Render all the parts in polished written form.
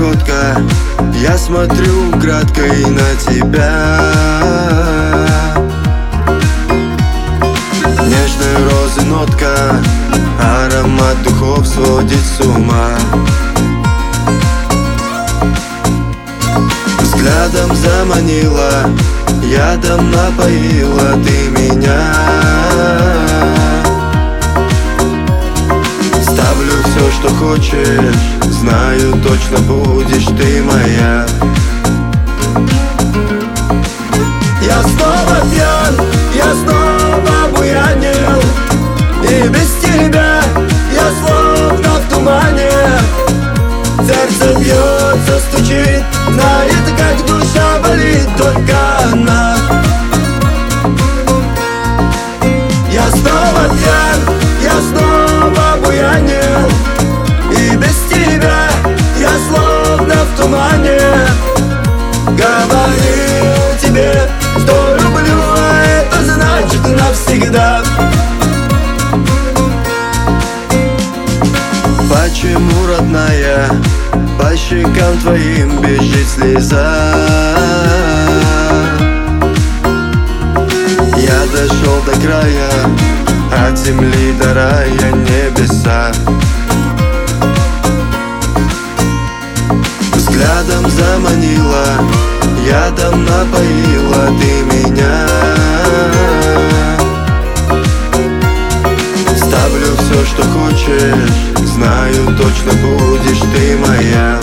походка, я смотрю украдкой на тебя. Нежной розы нотка, аромат духов сводит с ума. Взглядом заманила, ядом напоила ты меня. Ставлю все, что хочешь, знаю, точно будешь ты моя. Я снова пьян, я снова буянил, и без тебя я словно в тумане. Сердце бьется, стучит, знает, как душа болит только она. Я снова пьян, я снова буянил, и без тебя я словно в тумане. Говорил тебе, что люблю, а это значит навсегда. Почему, родная, по щекам твоим бежит слеза? Я дошел до края, от земли до рая небеса. Взглядом заманила, ядом напоила ты меня. Ставлю все, что хочешь, знаю, точно будешь ты моя.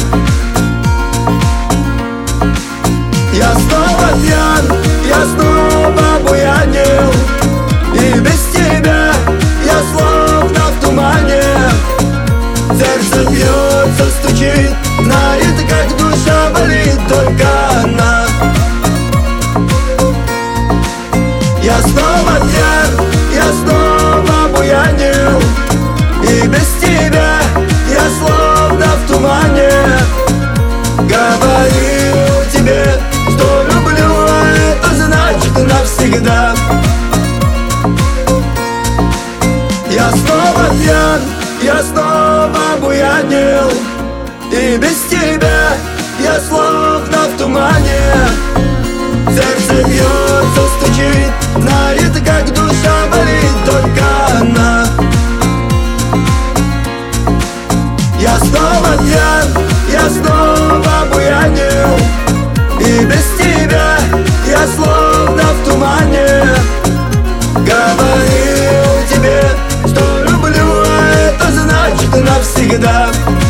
Я снова пьян, я снова буянил, и без тебя я словно в тумане. Сердце бьется, стучит, знает, как душа болит только она. Я снова пьян, я снова буянил, и без тебя я словно в тумане. Говорил тебе, что люблю, а это значит навсегда. Я снова пьян, я снова буянил, и без тебя я словно в тумане. Сердце бьется, стучит, знает, как душа болит только она. Я снова пьян, я снова буянил, и без тебя я словно в тумане. Говорил тебе, что люблю, а это значит навсегда.